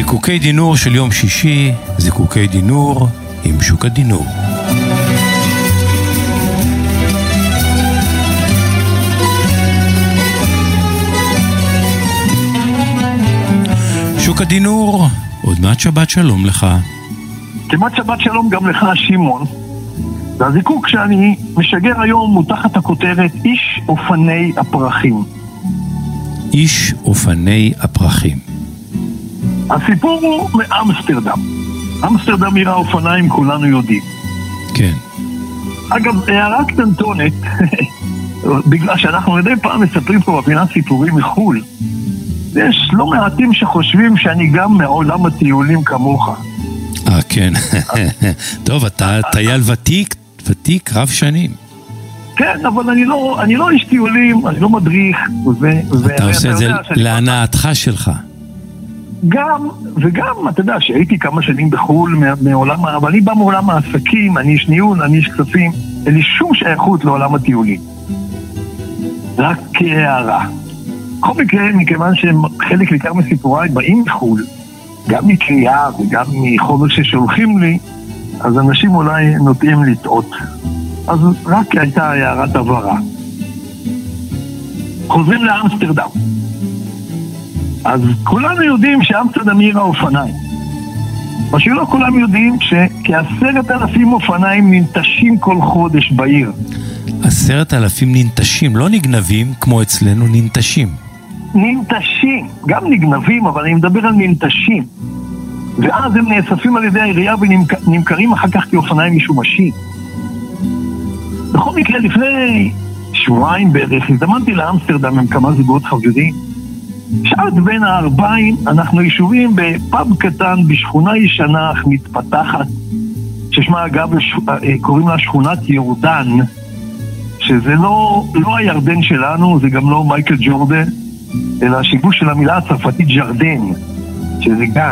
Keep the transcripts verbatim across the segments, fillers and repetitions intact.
זיקוקי דינור של יום שישי, זיקוקי דינור עם שוק הדינור. שוק הדינור, עוד מעט שבת שלום לך. כמעט שבת שלום גם לך, שמעון. והזיקוק שאני משגר היום הוא תחת הכותרת איש אופני הפרחים. איש אופני הפרחים. הסיפור הוא מאמסטרדם. אמסטרדם עיר האופניים, כולנו יודעים. כן. אגב, הערה קטנטונת, בגלל שאנחנו מדי פעם מספרים פה בפינה סיפורים מחול, יש לא מעטים שחושבים שאני גם מעולם הטיולים כמוך. אה, כן. טוב, אתה טייל ותיק, ותיק רב שנים. כן, אבל אני לא, אני לא איש טיולים, אני לא מדריך. אתה עושה את זה להנאתך שלך. גם, וגם, אתה יודע, שהייתי כמה שנים בחול מעולם, אבל אני בא מעולם העסקים, אני איש ניהול, אני איש כספים, אין לי שום שייכות לעולם הטיולים. רק הערה. בכל מקרה, מכיוון שחלק ניכר מסיפוריי באים מחול, גם מקריאה וגם מחומר ששולחים לי, אז אנשים אולי נוטים לטעות. אז רק הייתה הערת הבהרה. חוזרים לאמסטרדם. אז כולנו יודעים שאמסטרדם עיר האופניים. מה שלא כולם יודעים שכעשרת אלפים אופניים ננטשים כל חודש בעיר. עשרת אלפים ננטשים, לא נגנבים כמו אצלנו, ננטשים. ננטשים, גם נגנבים, אבל אני מדבר על ננטשים. ואז הם נאספים על ידי העירייה ונמכרים אחר כך כאופניים משומשים. בכל מקרה, לפני שבועיים בערך, הזדמנתי לאמסטרדם עם כמה זוגות חברים. שעת בין הארבעים, אנחנו יישובים בפאב קטן בשכונה ישנה אך מתפתחת, ששמה אגב קוראים לה שכונת יורדן, שזה לא, לא הירדן שלנו, זה גם לא מייקל ג'ורדן, אלא השיבוש של המילה הצרפתית ג'רדן, שזה גן.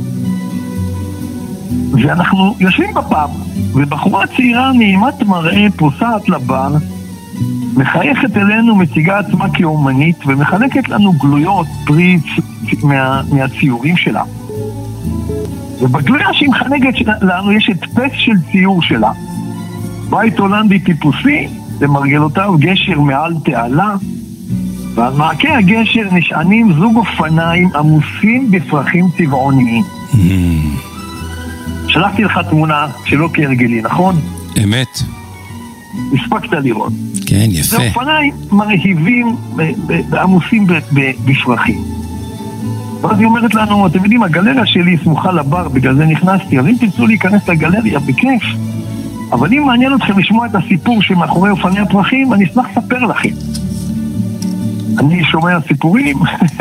ואנחנו יושבים בפאב, ובחורה צעירה נעימת מראה פוסעת לבר, מחייכת אלינו, מציגה עצמה כאומנית, ומחלקת לנו גלויות פרי מה, מהציורים שלה. ובגלויה שהיא מחלקת לנו יש הדפס של ציור שלה. בית הולנדי טיפוסי, למרגלותיו גשר מעל תעלה, ועל מעקה הגשר נשענים זוג אופניים עמוסים בפרחים צבעוניים. Mm. שלחתי לך תמונה שלא כהרגלי, נכון? אמת. הספקת לראות. כן, יפה. זה אופניים מרהיבים ועמוסים בפרחים. ואז היא אומרת לנו, אתם יודעים, הגלריה שלי סמוכה לבר, בגלל זה נכנסתי, אז אם תרצו להיכנס לגלריה, בכיף. אבל אם מעניין אתכם לשמוע את הסיפור שמאחורי אופני הפרחים, אני אשמח לספר לכם. אני שומע סיפורים,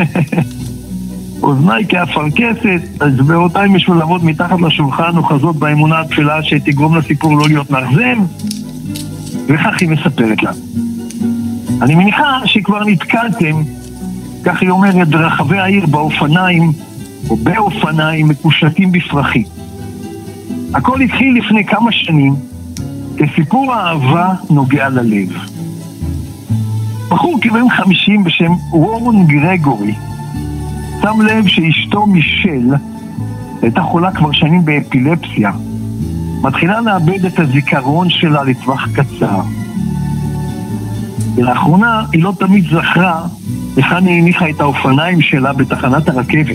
אוזניי כאפרכסת, אצבעותיי משולבות מתחת לשולחן וחזות באמונה התפלה שתגרום לסיפור לא להיות מאכזב, וכך היא מספרת לה. אני מניחה שכבר נתקלתם, כך היא אומרת, ברחבי העיר באופניים או באופניים מקושטים בפרחים. הכל התחיל לפני כמה שנים כסיפור האהבה נוגע ללב. בחור כבן חמישים בשם וורן גרגורי שם לב שאשתו מישל הייתה חולה כבר שנים באפילפסיה, מתחילה לאבד את הזיכרון שלה לטווח קצר. ולאחרונה היא לא תמיד זכרה היכן היא הניחה את האופניים שלה בתחנת הרכבת.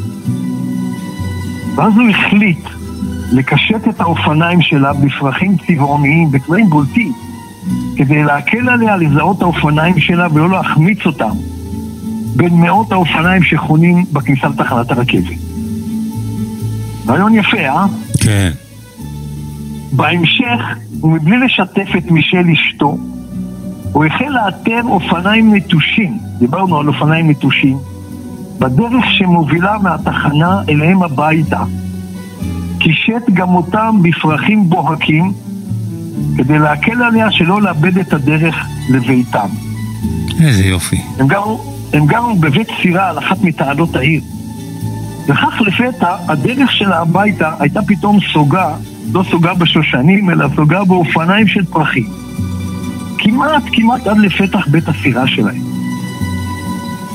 ואז הוא החליט לקשט את האופניים שלה בפרחים צבעוניים, בצבעים בולטים, כדי להקל עליה לזהות האופניים שלה ולא להחמיץ אותם בין מאות האופניים שחונים בכניסה לתחנת הרכבת. רעיון יפה, אה? כן. בהמשך, ומבלי לשתף את מישל אשתו, הוא החל לאתר אופניים נטושים, דיברנו על אופניים נטושים, בדרך שמובילה מהתחנה אליהם הביתה. קישט גם אותם בפרחים בוהקים, כדי להקל עליה שלא לאבד את הדרך לביתם. איזה יופי. הם גרו, הם גרו בבית סירה על אחת מתעלות העיר. וכך לפתע, הדרך שלה הביתה הייתה פתאום סוגה, לא סוגה בשושנים, אלא סוגה באופניים של פרחים. כמעט, כמעט עד לפתח בית הסירה שלהם.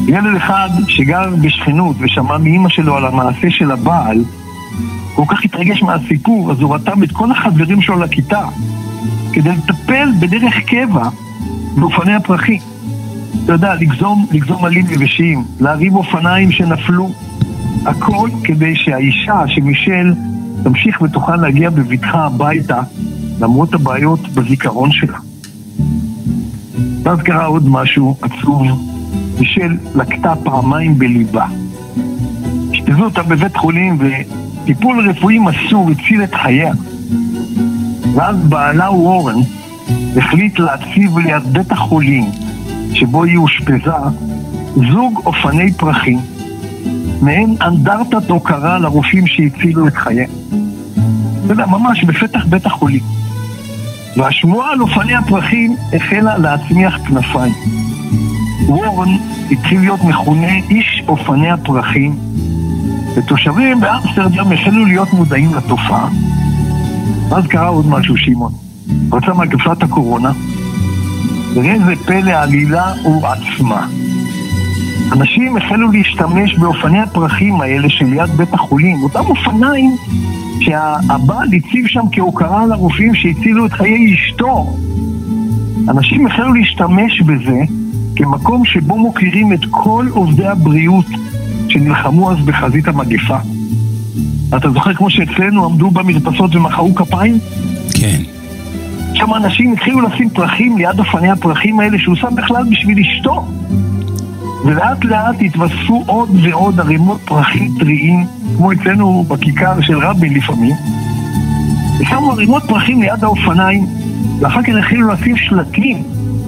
ילד אחד שגר בשכנות ושמע מאמא שלו על המעשה של הבעל, כל כך התרגש מהסיפור, אז הוא רתם את כל החברים שלו לכיתה כדי לטפל בדרך קבע באופני הפרחים. אתה יודע, לגזום, לגזום עלים יבשים, להרים אופניים שנפלו, הכל כדי שהאישה, שמישל, תמשיך ותוכל להגיע בבטחה הביתה למרות הבעיות בזיכרון שלה. ואז קרה עוד משהו עצוב. מישל לקטה פעמיים בליבה. השתזו אותה בבית חולים וטיפול רפואי מסור הציל את חייה. ואז בעלה וורן החליט להציב ליד בית החולים שבו היא אושפזה זוג אופני פרחים, מעין אנדרטת הוקרה לרופאים שהצילו את חייה. אתה יודע, ממש בפתח בית החולים. והשמועה על אופני הפרחים החלה להצמיח כנפיים. וורן התחיל להיות מכונה איש אופני הפרחים, ותושבים באמסטרדם החלו להיות מודעים לתופעה. אז קרה עוד משהו, שמעון. רצה מגפת הקורונה, ואיזה פלא העלילה הוא עצמה. אנשים החלו להשתמש באופני הפרחים האלה שליד בית החולים, אותם אופניים שהבעל הציב שם כהוקרה לרופאים שהצילו את חיי אשתו. אנשים החלו להשתמש בזה כמקום שבו מוכירים את כל עובדי הבריאות שנלחמו אז בחזית המגפה. אתה זוכר כמו שאצלנו עמדו במרפסות ומחאו כפיים? כן. שם אנשים התחילו לשים פרחים ליד אופני הפרחים האלה שהוא שם בכלל בשביל אשתו. ולאט לאט התווספו עוד ועוד ערימות פרחים טריים, כמו אצלנו בכיכר של רבין לפעמים. ושמו ערימות פרחים ליד האופניים, ואחר כך התחילו לשים שלטים,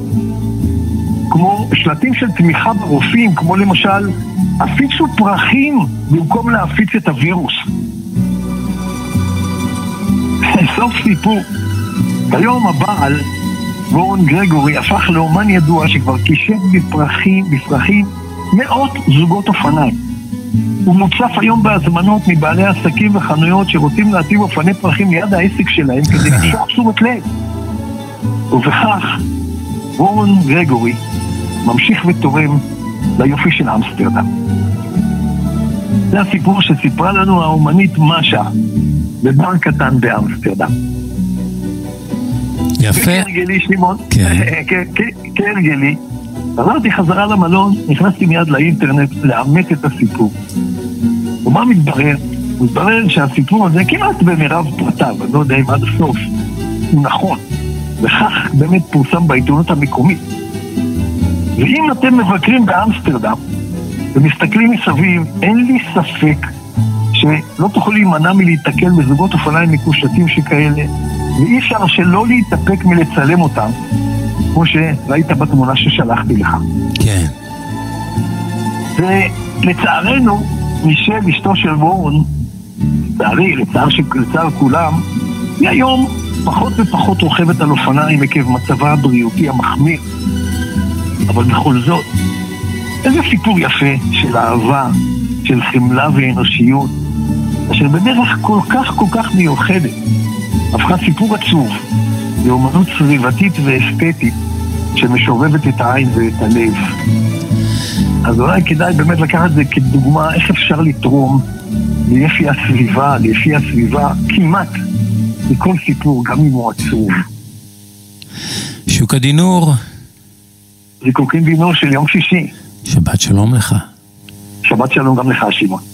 כמו שלטים של תמיכה ברופאים, כמו למשל, הפיצו פרחים במקום להפיץ את הווירוס. סוף סיפור. ביום הבעל, וורן גרגורי הפך לאומן ידוע שכבר קישט בפרחים, בפרחים מאות זוגות אופניים. הוא מוצף היום בהזמנות מבעלי עסקים וחנויות שרוצים להציב אופני פרחים ליד העסק שלהם כדי למשוך תשומת לב. ובכך, וורן גרגורי ממשיך ותורם ליופי של אמסטרדם. זה הסיפור שסיפרה לנו האומנית משה בבר קטן באמסטרדם. יפה. כהרגלי, שמעון, כן. כהרגלי, עברתי חזרה למלון, נכנסתי מיד לאינטרנט לאמת את הסיפור. ומה מתברר? מתברר שהסיפור הזה כמעט במרב פרטיו, אני לא יודע אם עד הסוף, הוא נכון. וכך באמת פורסם בעיתונות המקומית. ואם אתם מבקרים באמסטרדם ומסתכלים מסביב, אין לי ספק שלא תוכלו להימנע מלהתקל בזוגות אופניים מקושטים שכאלה, ואי אפשר שלא להתאפק מלצלם אותם, כמו שראית בתמונה ששלחתי לך. כן. ולצערנו, מישל, אשתו של וורן, לצערי, לצער, לצער כולם, היא היום פחות ופחות רוכבת על אופניים עקב מצבה הבריאותי המחמיר. אבל בכל זאת, איזה סיפור יפה של אהבה, של חמלה ואנושיות, אשר בדרך כל כך כל כך מיוחדת, הפכה סיפור עצוב לאומנות סביבתית ואסתטית שמשובבת את העין ואת הלב. אז אולי כדאי באמת לקחת את זה כדוגמה איך אפשר לתרום ליפי הסביבה, ליפי הסביבה כמעט מכל סיפור, גם אם הוא עצוב. שוק הדינור. זיקוקים דינור של יום שישי. שבת שלום לך. שבת שלום גם לך, שמעון.